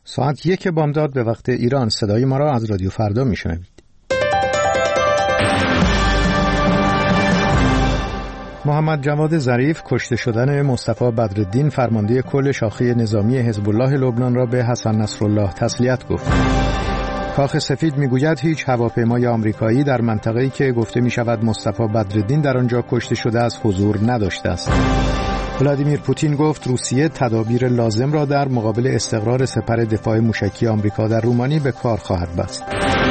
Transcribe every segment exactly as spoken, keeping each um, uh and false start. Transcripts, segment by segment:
ساعت یک بامداد به وقت ایران. صدای ما را از رادیو فردا میشنوید. محمد جواد ظریف کشته شدن مصطفی بدرالدین فرمانده کل شاخه نظامی حزب الله لبنان را به حسن نصرالله تسلیت گفت. کاخ سفید میگوید هیچ هواپیمای آمریکایی در منطقه‌ای که گفته میشود مصطفی بدرالدین در آنجا کشته شده است حضور نداشته است. ولادیمیر پوتین گفت روسیه تدابیر لازم را در مقابل استقرار سپر دفاع موشکی آمریکا در رومانی به کار خواهد بست.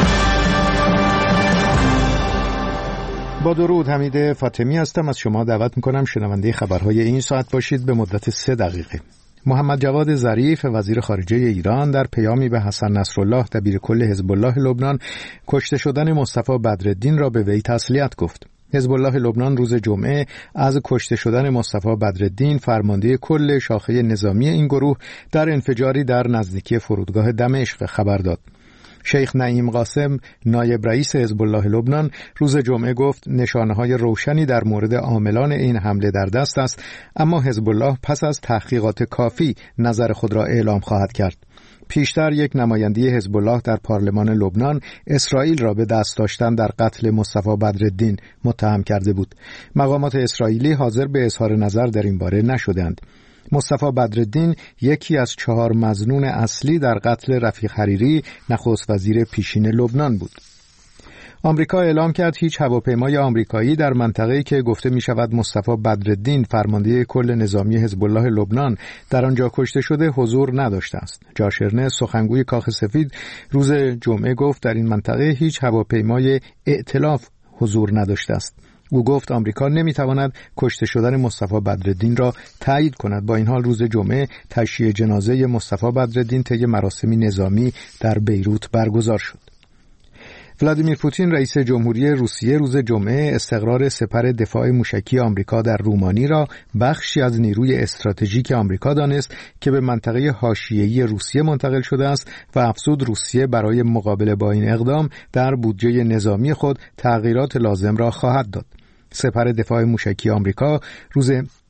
با درود، حمید فاطمی هستم. از شما دعوت میکنم شنونده خبرهای این ساعت باشید به مدت سه دقیقه. محمد جواد ظریف وزیر خارجه ایران در پیامی به حسن نصرالله دبیرکل حزب الله لبنان کشته شدن مصطفی بدرالدین را به وی تسلیت گفت. حزب الله لبنان روز جمعه از کشته شدن مصطفی بدرالدین فرمانده کل شاخه نظامی این گروه در انفجاری در نزدیکی فرودگاه دمشق خبر داد. شیخ نعیم قاسم نایب رئیس حزب الله لبنان روز جمعه گفت نشانه‌های روشنی در مورد عاملان این حمله در دست است، اما حزب الله پس از تحقیقات کافی نظر خود را اعلام خواهد کرد. پیشتر یک نماینده حزب الله در پارلمان لبنان اسرائیل را به دست داشتن در قتل مصطفی بدرالدین متهم کرده بود. مقامات اسرائیلی حاضر به اظهار نظر در این باره نشدند. مصطفی بدرالدین یکی از چهار مظنون اصلی در قتل رفیق حریری نخست وزیر پیشین لبنان بود. آمریکا اعلام کرد هیچ هواپیمای آمریکایی در منطقه‌ای که گفته می شود مصطفی بدرالدین فرمانده کل نظامی حزب الله لبنان در آنجا کشته شده حضور نداشته است. جاش ارنست سخنگوی کاخ سفید روز جمعه گفت در این منطقه هیچ هواپیمای ائتلاف حضور نداشته است. او گفت آمریکا نمیتواند کشته شدن مصطفی بدرالدین را تایید کند. با این حال روز جمعه تشییع جنازه مصطفی بدرالدین طی مراسمی نظامی در بیروت برگزار شد. ولادیمیر پوتین رئیس جمهوری روسیه روز جمعه استقرار سپر دفاع موشکی آمریکا در رومانی را بخشی از نیروی استراتژیک آمریکا دانست که به منطقه حاشیه‌ای روسیه منتقل شده است و افزود روسیه برای مقابله با این اقدام در بودجه نظامی خود تغییرات لازم را خواهد داد. سپر دفاع موشکی آمریکا روز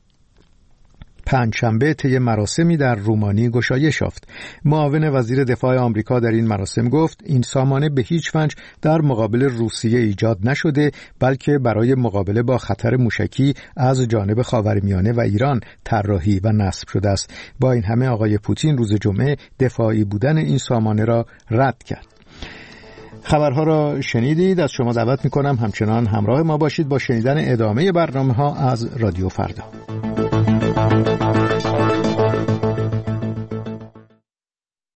پنجشنبه طی مراسمی در رومانی گشایش یافت. معاون وزیر دفاع آمریکا در این مراسم گفت این سامانه به هیچ وجه در مقابل روسیه ایجاد نشده، بلکه برای مقابله با خطر موشکی از جانب خاورمیانه و ایران طراحی و نصب شده است. با این همه آقای پوتین روز جمعه دفاعی بودن این سامانه را رد کرد. خبرها را شنیدید. از شما دعوت می‌کنم همچنان همراه ما باشید با شنیدن ادامه برنامه‌ها از رادیو فردا.